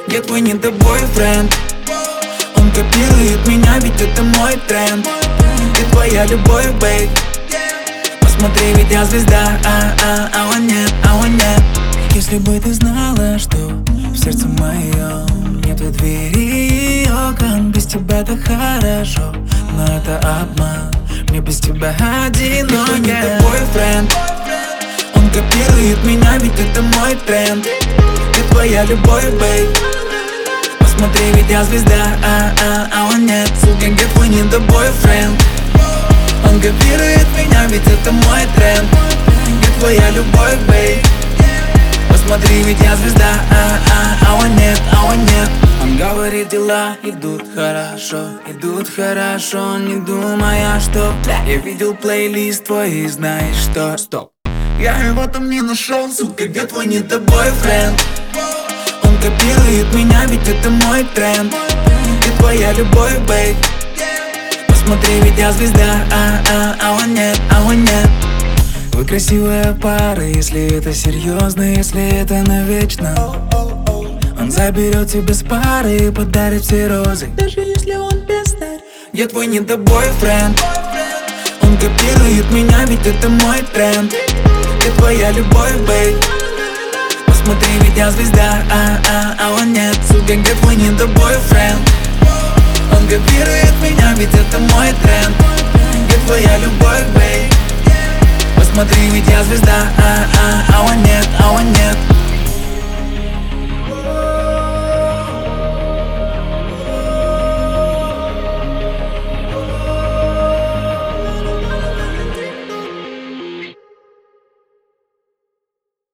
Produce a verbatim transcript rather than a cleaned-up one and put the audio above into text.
Где твой недобойфренд? Он копирует меня, ведь это мой тренд. Ты твоя любовь, бейб. Посмотри, ведь я звезда, а, а, а он нет, а он нет. Если бы ты знала, что в сердце моем нету двери и окон. Без тебя так хорошо, но это обман. Мне без тебя одиноко. Твой недобойфренд. Он копирует меня, ведь это мой тренд. Ты твоя любовь, бейб. Посмотри, ведь я звезда, а, а, а он нет. Сука, где твой недобойфренд? Он копирует меня, ведь это мой тренд. Где твоя любовь, бейб? Посмотри, ведь я звезда, а, а, а он нет, а он нет. Он говорит, дела идут хорошо, идут хорошо, не думая, что я видел плейлист твой и знаешь что. Стоп, я его там не нашел, сука, где твой недобойфренд? Он копирует меня, ведь это мой тренд. Ты твоя любовь, бейб. Посмотри, ведь я звезда, а, а, а он нет, а он нет. Вы красивая пара, если это серьезно, если это навечно. Он заберет тебя с пары и подарит все розы, даже если он пиздарь. Где твой недобойфренд? Он копирует меня, ведь это мой тренд. Где твоя любовь, бейб? Посмотри, ведь я звезда, а, а, а он нет. Сука, где твой недобойфренд? Он копирует меня, ведь это мой тренд. Где твоя любовь, бейб? Посмотри, ведь я звезда, а, а, а он нет, а он нет.